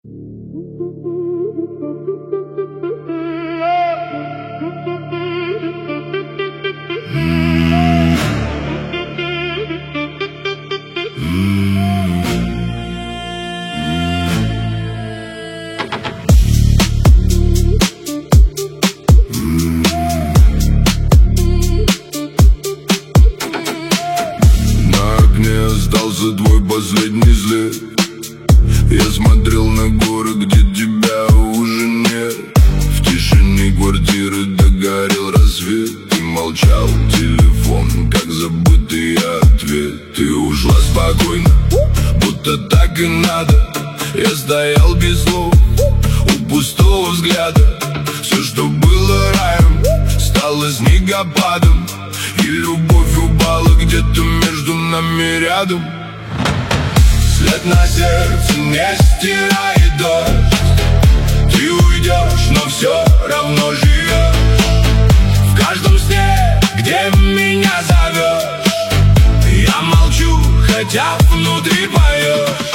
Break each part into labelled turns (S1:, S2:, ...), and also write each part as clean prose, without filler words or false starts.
S1: Остался твой последний след. Я смотрел на горы, где тебя уже нет. В тишине квартиры догорел рассвет. Ты молчал, телефон, как забытый ответ. Ты ушла спокойно, будто так и надо. Я стоял без слов, у пустого взгляда. Все, что было раем, стало снегопадом. И любовь упала где-то между нами рядом. След на сердце не стирает дождь. Ты уйдешь, но все равно живешь в каждом сне, где меня зовешь. Я молчу, хотя внутри поешь.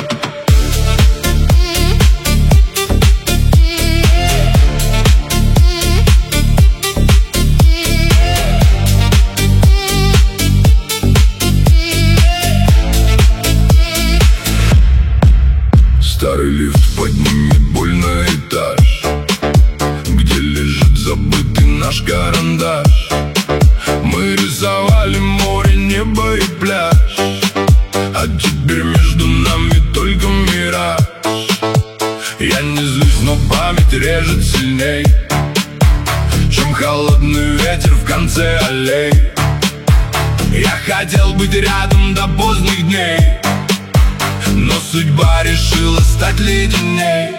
S1: Старый лифт поднимет боль на этаж, где лежит забытый наш карандаш. Мы рисовали море, небо и пляж, а теперь между нами только мираж. Я не злюсь, но память режет сильней, чем холодный ветер в конце аллей. Я хотел быть рядом до поздних дней, но судьба решила стать леденей.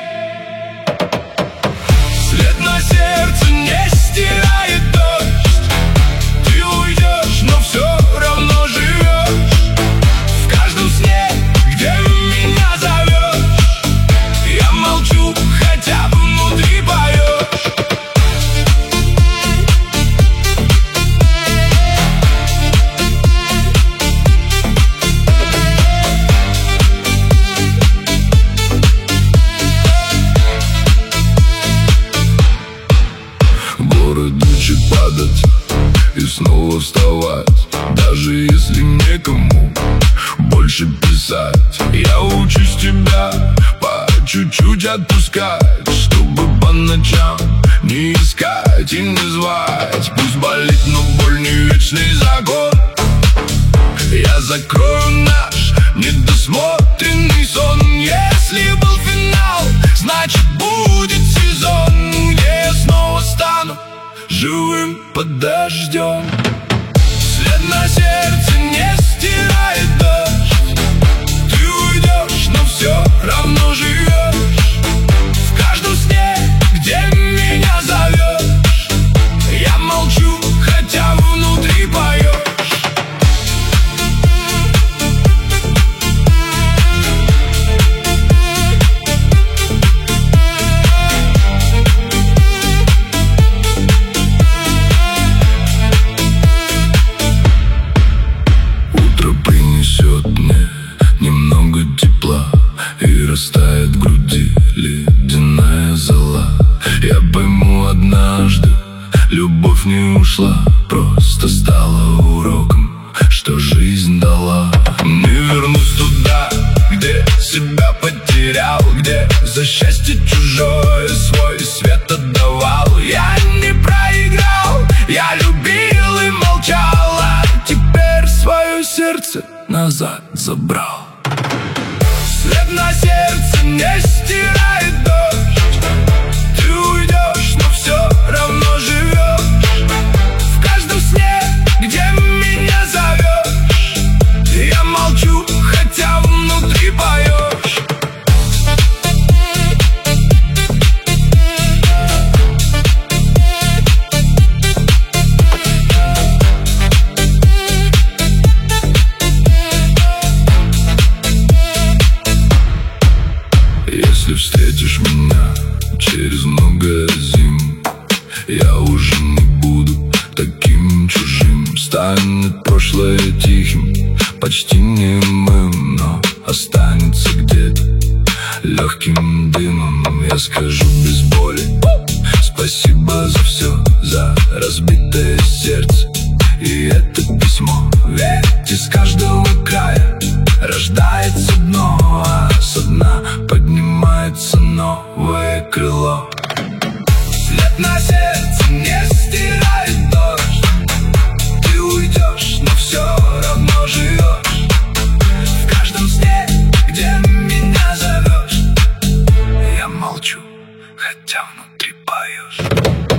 S1: След на сердце не стирает дождь. Ты уйдешь, но все равно живешь в каждом сне, где меня зовешь. Я молчу, хотя внутри поешь. Падать и снова вставать, даже если некому больше писать. Я учусь тебя по чуть-чуть отпускать, чтобы по ночам не искать и не звать. Пусть болит, но боль не вечный закон. Я закрою наш недосмотренный сон. Если был финал, значит будет сезон, где я снова стану живым под дождем. След на сердце не стирает дождь. Ты уйдешь, но все равно живешь в каждом сне, где меня зовешь. Я молчу, хотя внутри поешь. Растает в груди ледяная зола. Я пойму однажды, любовь не ушла, просто стала уроком, что жизнь дала. Не вернусь туда, где себя потерял, где за счастье чужое свой свет отдавал. Я не проиграл, я любил и молчал, а теперь свое сердце назад забрал. След на сердце не стирает дождь. Ты уйдешь, но все равно живешь в каждом сне, где меня зовешь. Я молчу, хотя внутри поешь. Если встретишь меня через много зим, я уже не буду таким чужим. Станет прошлое тихим, почти немым, но останется где-то легким дымом я скажу без боли спасибо за все, за разбитое сердце. И это письмо, ведь из каждого края рождается дно, а со дна поднимается новое крыло. След на сердце не стирает дождь. Ты уйдешь, но все равно живешь в каждом сне, где меня зовешь. Я молчу, хотя внутри поешь.